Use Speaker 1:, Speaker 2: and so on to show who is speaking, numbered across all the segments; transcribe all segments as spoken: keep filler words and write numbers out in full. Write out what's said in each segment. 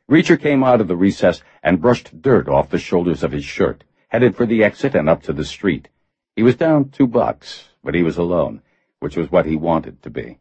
Speaker 1: Reacher came out of the recess and brushed dirt off the shoulders of his shirt, headed for the exit and up to the street. He was down two bucks, but he was alone, which was what he wanted to be.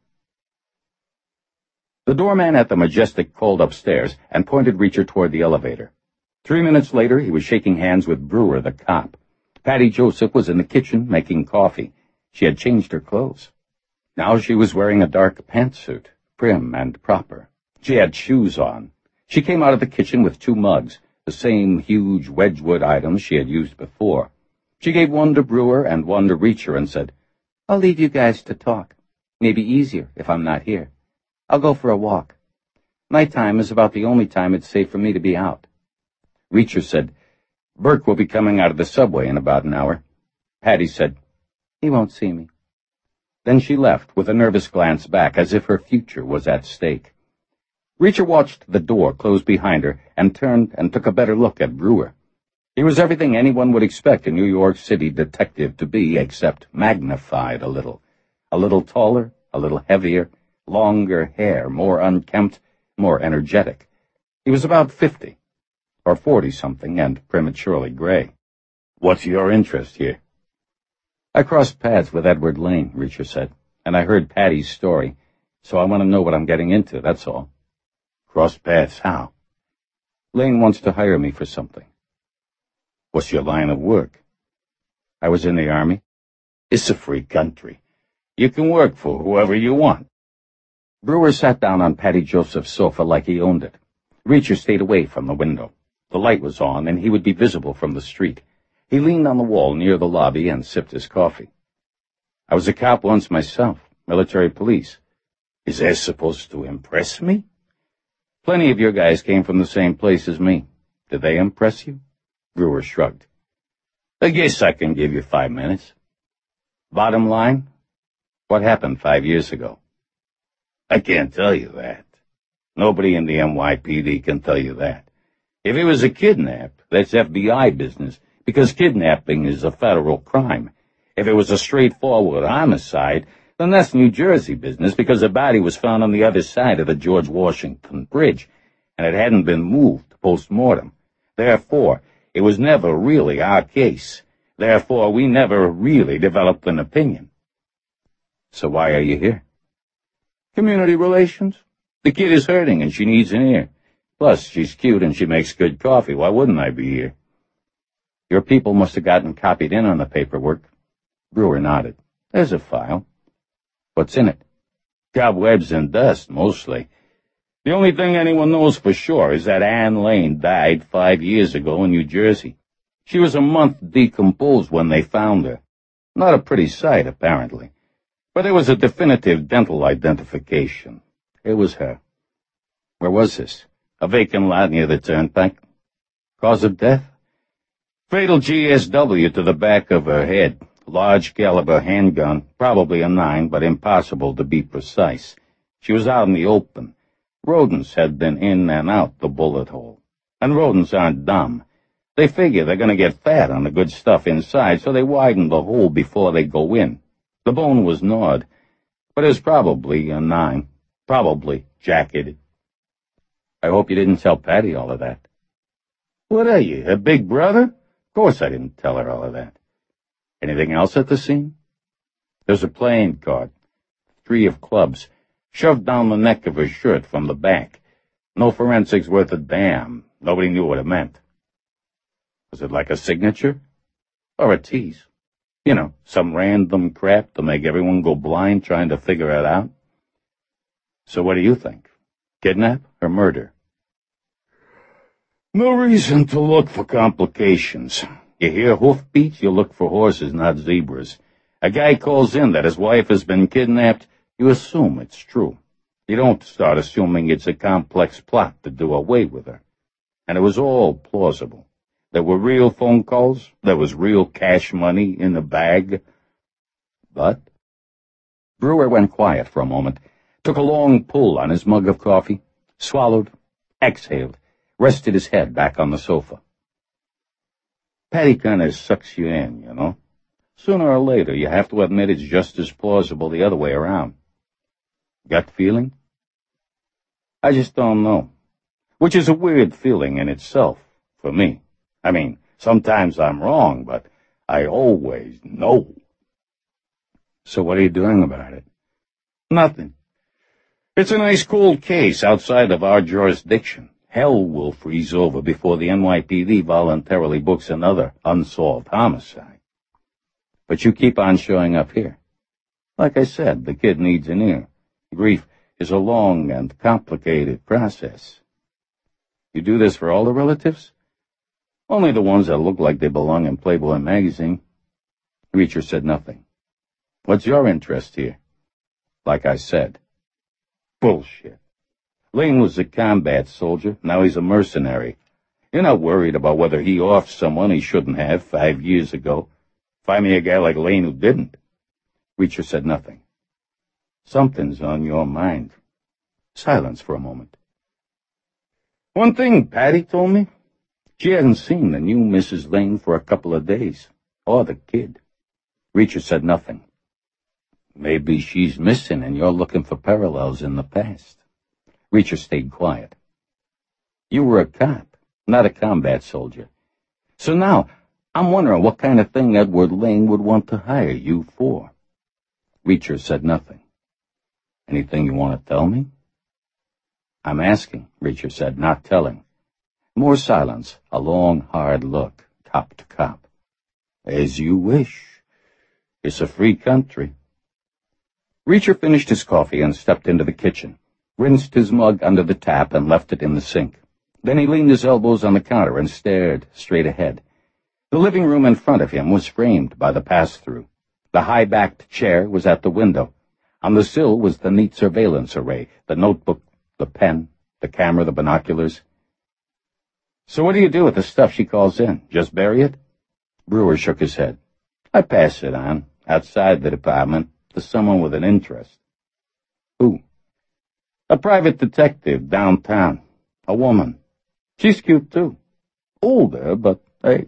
Speaker 1: The doorman at the Majestic called upstairs and pointed Reacher toward the elevator. Three minutes later, he was shaking hands with Brewer, the cop. Patty Joseph was in the kitchen making coffee. She had changed her clothes. Now she was wearing a dark pantsuit, prim and proper. She had shoes on. She came out of the kitchen with two mugs, the same huge Wedgwood items she had used before. She gave one to Brewer and one to Reacher and said, "I'll leave you guys to talk. Maybe easier if I'm not here. I'll go for a walk. Nighttime is about the only time it's safe for me to be out." Reacher said, "Burke will be coming out of the subway in about an hour." Patty said, "He won't see me." Then she left with a nervous glance back as if her future was at stake. Reacher watched the door close behind her and turned and took a better look at Brewer. He was everything anyone would expect a New York City detective to be, except magnified a little. A little taller, a little heavier, longer hair, more unkempt, more energetic. He was about fifty, or forty-something, and prematurely gray. "What's your interest here?" "I crossed paths with Edward Lane," Reacher said, "and I heard Patty's story, so I want to know what I'm getting into, that's all." "Crossed paths how?" "Lane wants to hire me for something." "What's your line of work?" "I was in the Army." "It's a free country. You can work for whoever you want." Brewer sat down on Patty Joseph's sofa like he owned it. Reacher stayed away from the window. The light was on, and he would be visible from the street. He leaned on the wall near the lobby and sipped his coffee. "I was a cop once myself, military police." "Is that supposed to impress me?" "Plenty of your guys came from the same place as me. Did they impress you?" Brewer shrugged. "I guess I can give you five minutes. Bottom line, what happened five years ago?" "I can't tell you that. Nobody in the N Y P D can tell you that. If it was a kidnap, that's F B I business, because kidnapping is a federal crime. If it was a straightforward homicide, then that's New Jersey business, because the body was found on the other side of the George Washington Bridge, and it hadn't been moved post-mortem. Therefore, it was never really our case. Therefore, we never really developed an opinion." "So why are you here?" "Community relations. The kid is hurting and she needs an ear. Plus, she's cute and she makes good coffee. Why wouldn't I be here?" "Your people must have gotten copied in on the paperwork." Brewer nodded. "There's a file." "What's in it?" "Cobwebs and dust, mostly. The only thing anyone knows for sure is that Ann Lane died five years ago in New Jersey. She was a month decomposed when they found her. Not a pretty sight, apparently. But there was a definitive dental identification. It was her." "Where was this?" "A vacant lot near the turnpike." "Cause of death?" "Fatal G S W to the back of her head. Large caliber handgun, probably a nine, but impossible to be precise. She was out in the open. Rodents had been in and out the bullet hole. And rodents aren't dumb. They figure they're going to get fat on the good stuff inside, so they widen the hole before they go in. The bone was gnawed, but it was probably a nine. Probably jacketed." "I hope you didn't tell Patty all of that." "What are you, her big brother? Of course I didn't tell her all of that." "Anything else at the scene?" "There's a playing card. Three of clubs, shoved down the neck of her shirt from the back. No forensics worth a damn. Nobody knew what it meant." "Was it like a signature?" "Or a tease. You know, some random crap to make everyone go blind trying to figure it out." "So what do you think? Kidnap or murder?" "No reason to look for complications. You hear hoofbeats, you look for horses, not zebras. A guy calls in that his wife has been kidnapped, you assume it's true. You don't start assuming it's a complex plot to do away with her. And it was all plausible. There were real phone calls, there was real cash money in the bag. But?" Brewer went quiet for a moment, took a long pull on his mug of coffee, swallowed, exhaled, rested his head back on the sofa. "Patty kinda sucks you in, you know. Sooner or later, you have to admit it's just as plausible the other way around." "Gut feeling?" "I just don't know. which is a weird feeling in itself, for me. I mean, sometimes I'm wrong, but I always know. So what are you doing about it? Nothing. It's a nice cold case outside of our jurisdiction. Hell will freeze over before the N Y P D voluntarily books another unsolved homicide. But you keep on showing up here. Like I said, the kid needs an ear. Grief is a long and complicated process. You do this for all the relatives? Only the ones that look like they belong in Playboy magazine. Reacher said nothing. What's your interest here? Like I said. Bullshit. Lane was a combat soldier, now he's a mercenary. You're not worried about whether he offed someone he shouldn't have five years ago. Find me a guy like Lane who didn't. Reacher said nothing. Something's on your mind. Silence for a moment. One thing Patty told me, she hadn't seen the new Missus Lane for a couple of days, or the kid. Reacher said nothing. Maybe she's missing and you're looking for parallels in the past. Reacher stayed quiet. You were a cop, not a combat soldier. So now, I'm wondering what kind of thing Edward Lane would want to hire you for. Reacher said nothing. Anything you want to tell me? I'm asking, Reacher said, not telling. More silence, a long, hard look, cop to cop. As you wish. It's a free country. Reacher finished his coffee and stepped into the kitchen, rinsed his mug under the tap and left it in the sink. Then he leaned his elbows on the counter and stared straight ahead. The living room in front of him was framed by the pass-through. The high-backed chair was at the window. On the sill was the neat surveillance array, the notebook, the pen, the camera, the binoculars. So what do you do with the stuff she calls in? Just bury it? Brewer shook his head. I pass it on, outside the department, to someone with an interest. Who? A private detective downtown. A woman. She's cute, too. Older, but hey.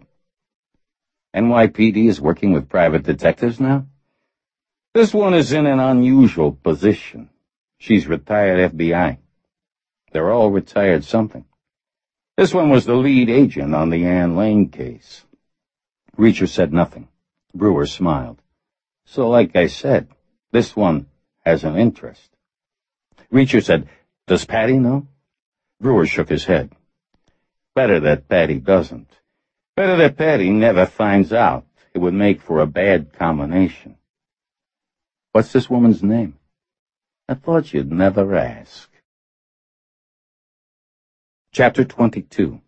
Speaker 1: N Y P D is working with private detectives now? This one is in an unusual position. She's retired F B I. They're all retired something. This one was the lead agent on the Ann Lane case. Reacher said nothing. Brewer smiled. So like I said, this one has an interest. Reacher said, does Patty know? Brewer shook his head. Better that Patty doesn't. Better that Patty never finds out. It would make for a bad combination. What's this woman's name? I thought you'd never ask. Chapter twenty-two.